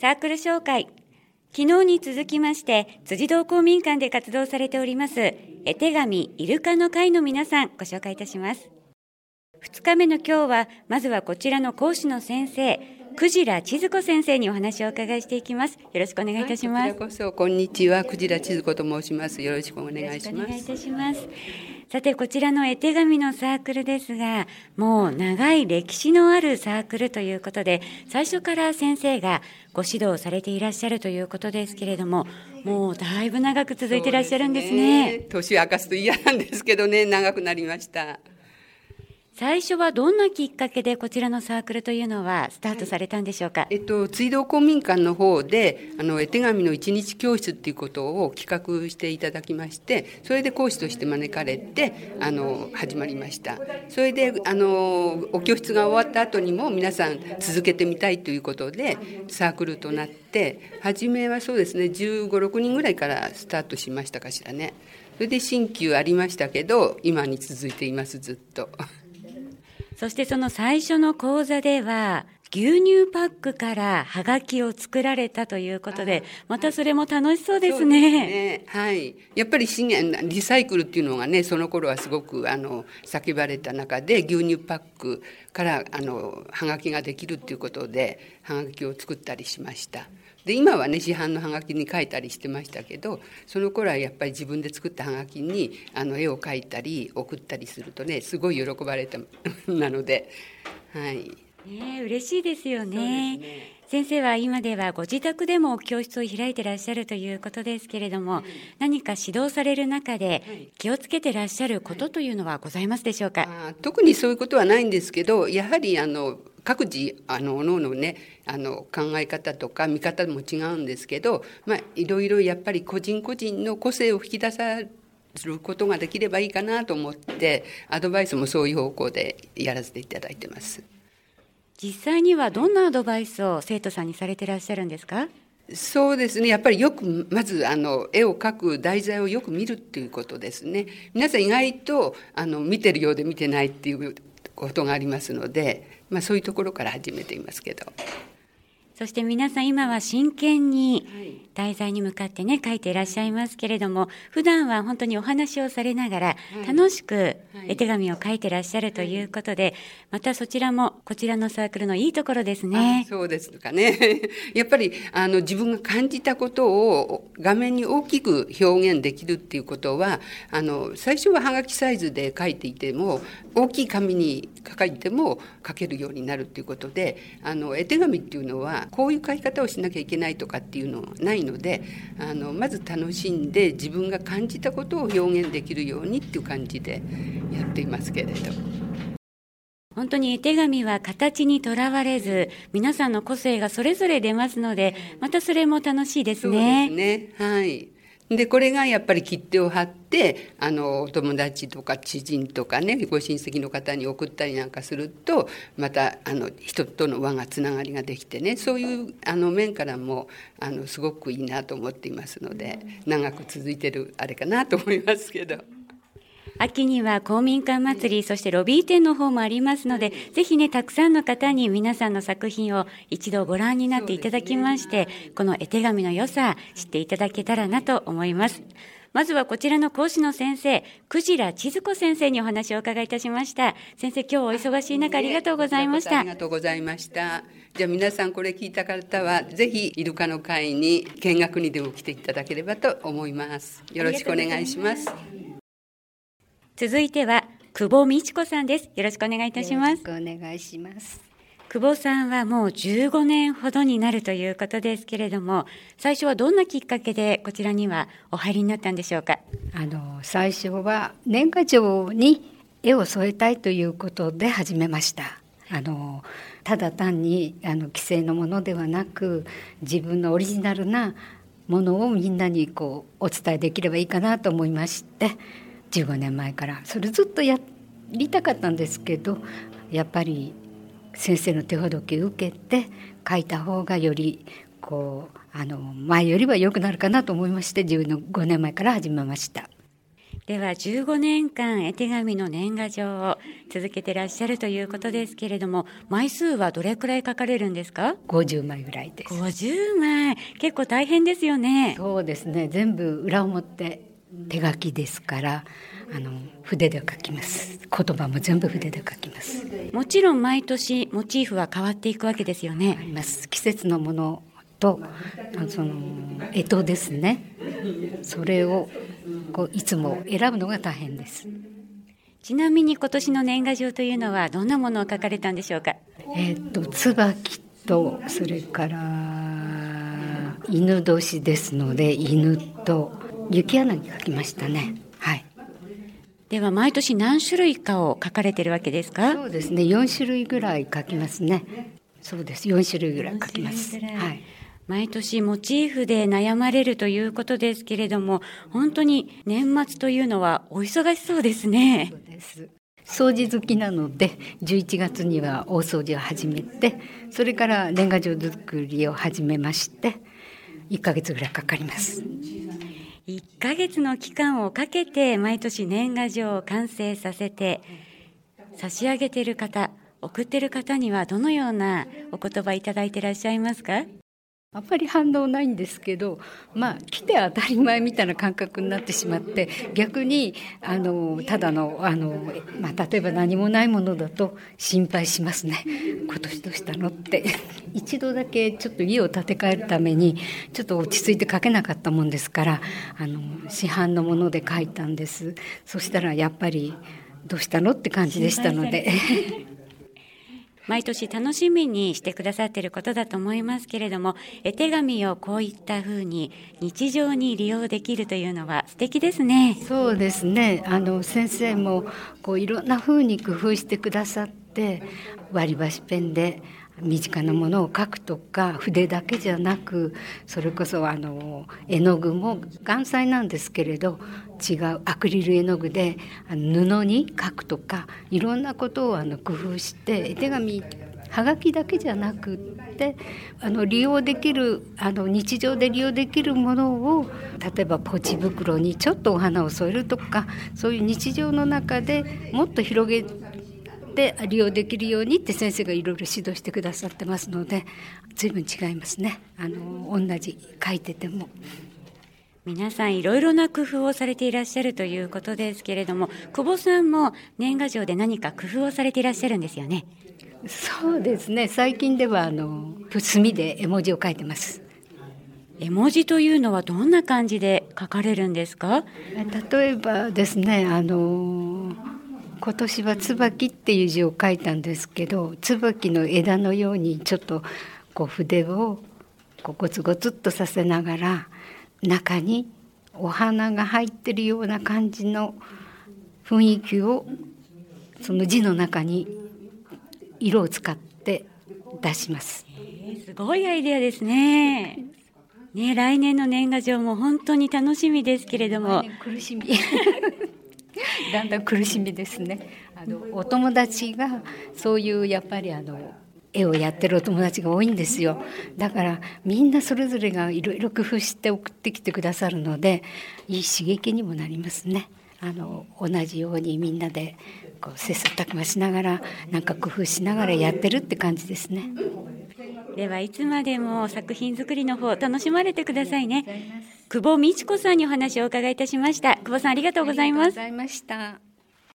サークル紹介。昨日に続きまして辻堂公民館で活動されております絵手紙イルカの会の皆さん、ご紹介いたします。2日目の今日はまずはこちらの講師の先生、クジラ千鶴子先生にお話をお伺いしていきます。よろしくお願いいたします。 こちらこそこんにちは、クジラ千鶴子と申します。よろしくお願いします。 よろしくお願いいたします。さて、こちらの絵手紙のサークルですが、もう長い歴史のあるサークルということで、最初から先生がご指導されていらっしゃるということですけれども、もうだいぶ長く続いていらっしゃるんですね。 年明かすと嫌なんですけどね、長くなりました。 最初はどんなきっかけでこちらのサークルというのはスタートされたんでしょうか。 辻堂公民館の方で絵手紙の一日教室っていうことを企画していただきまして、それで講師として招かれて始まりました。それでお教室が終わった後にも皆さん続けてみたいということでサークルとなって、初めはそうですね、15、16人ぐらいからスタートしましたかしらね。それで新旧ありましたけど今に続いています、ずっと。 そしてその最初の講座では牛乳パックからはがきを作られたということで、またそれも楽しそうですね。 そうですね、はい。やっぱり資源リサイクルっていうのがね、その頃はすごく叫ばれた中で、牛乳パックからはがきができるっていうことではがきを作ったりしました。で今はね、市販のはがきに書いたりしてましたけど、その頃はやっぱり自分で作ったはがきに絵を描いたり送ったりするとね、すごい喜ばれたなので、はい。 嬉しいですよね。先生は今ではご自宅でも教室を開いてらっしゃるということですけれども、何か指導される中で気をつけてらっしゃることというのはございますでしょうか。 特にそういうことはないんですけど、やはり各自各々ね、考え方とか見方も違うんですけど、いろいろやっぱり個人個人の個性を引き出さることができればいいかなと思って、アドバイスもそういう方向でやらせていただいてます。 実際にはどんなアドバイスを生徒さんにされてらっしゃるんですか。 そうですね、やっぱりよくまず絵を描く題材をよく見るっていうことですね。皆さん意外と見てるようで見てないっていうことがありますので、そういうところから始めていますけど。 そして皆さん今は真剣に題材に向かってね書いていらっしゃいますけれども、普段は本当にお話をされながら楽しく絵手紙を書いてらっしゃるということで、またそちらもこちらのサークルのいいところですね。 そうですかね。やっぱり自分が感じたことを画面に大きく表現できるっていうことは、最初ははがきサイズで書いていても大きい紙に書いても書けるようになるっていうことで、絵手紙っていうのはこういう書き方をしなきゃいけないとかっていうのはないので、まず楽しんで自分が感じたことを表現できるようにっていう感じでやっていますけれど。 本当に絵手紙は形にとらわれず、皆さんの個性がそれぞれ出ますので、またそれも楽しいですね。 そうですね、はい。でこれがやっぱり切手を貼ってお友達とか知人とかね、ご親戚の方に送ったりなんかすると、また人との輪がつながりができてね、そういう面からもすごくいいなと思っていますので、長く続いてるあれかなと思いますけど。 秋には公民館祭り、そしてロビー展の方もありますので、ぜひね、たくさんの方に皆さんの作品を一度ご覧になっていただきまして、この絵手紙の良さ知っていただけたらなと思います。まずはこちらの講師の先生、クジラ千鶴子先生にお話をお伺いいたしました。先生、今日お忙しい中ありがとうございました。 ありがとうございました。じゃあ皆さんこれ聞いた方はぜひイルカの会に見学にでも来ていただければと思います。よろしくお願いします。 続いては久保美智子さんです。よろしくお願いいたします。 よろしくお願いします。 久保さんはもう15年ほどになるということですけれども、最初はどんなきっかけでこちらにはお入りになったんでしょうか。 最初は年賀状に絵を添えたいということで始めました。ただ単に既成のものではなく、自分のオリジナルなものをみんなにお伝えできればいいかなと思いまして、15年前からそれずっとやりたかったんですけど、やっぱり先生の手ほどきを受けて書いた方がより前よりは良くなるかなと思いまして、15年前から始めました。 では15年間絵手紙の年賀状を続けてらっしゃるということですけれども、枚数はどれくらい書かれるんですか ？50枚ぐらいです。 50枚、結構大変ですよね。 そうですね、全部裏表手書きですから、筆で書きます。言葉も全部筆で書きます。 もちろん毎年モチーフは変わっていくわけですよね。 あります。季節のものとその干支ですね、それをいつも選ぶのが大変です。 ちなみに今年の年賀状というのはどんなものを書かれたんでしょうか？ 椿と、それから犬年ですので犬と雪柳書きましたね。はい。 では毎年何種類かを書かれてるわけですか？ そうですね、4種類ぐらい書きますね。そうです、4種類ぐらい書きます。はい。 毎年モチーフで悩まれるということですけれども、本当に年末というのはお忙しそうですね。 そうです。掃除好きなので11月には大掃除を始めて、それから年賀状作りを始めまして1ヶ月ぐらいかかります。 1ヶ月の期間をかけて毎年年賀状を完成させて差し上げている方、送っている方にはどのようなお言葉いただいていらっしゃいますか？ あんまり反応ないんですけど、来て当たり前みたいな感覚になってしまって、逆にただの例えば何もないものだと心配しますね。今年どうしたのって一度だけちょっと家を建て替えるためにちょっと落ち着いて書けなかったもんですから、市販のもので書いたんです。そしたらやっぱりどうしたのって感じでしたので毎年楽しみにしてくださっていることだと思いますけれども、絵手紙をこういったふうに日常に利用できるというのは素敵ですね。 そうですね、先生もいろんなふうに工夫してくださって、割り箸ペンで身近なものを書くとか、筆だけじゃなく、それこそ絵の具も岩彩なんですけれど違うアクリル絵の具で布に書くとか、いろんなことを工夫して絵手紙はがきだけじゃなくって利用できる日常で利用できるものを、例えばポチ袋にちょっとお花を添えるとか、そういう日常の中でもっと広げで利用できるようにって先生がいろいろ指導してくださってますので、随分違いますね。同じ書いてても。 皆さんいろいろな工夫をされていらっしゃるということですけれども、久保さんも年賀状で何か工夫をされていらっしゃるんですよね？ そうですね、最近では墨で絵文字を書いてます。 絵文字というのはどんな感じで書かれるんですか？ 例えばですね、今年は椿っていう字を書いたんですけど、椿の枝のようにちょっと筆をゴツゴツっとさせながら、中にお花が入ってるような感じの雰囲気をその字の中に色を使って出します。 すごいアイデアですね。来年の年賀状も本当に楽しみですけれども、 苦しみだんだん苦しみですね。お友達がそういうやっぱり絵をやってるお友達が多いんですよ。だからみんなそれぞれがいろいろ工夫して送ってきてくださるので、いい刺激にもなりますね。同じようにみんなで切磋琢磨しながら、なんか工夫しながらやってるって感じですね。 ではいつまでも作品作りの方楽しまれてくださいね。久保美智子さんにお話をお伺いいたしました。久保さんありがとうございます。 ありがとうございました。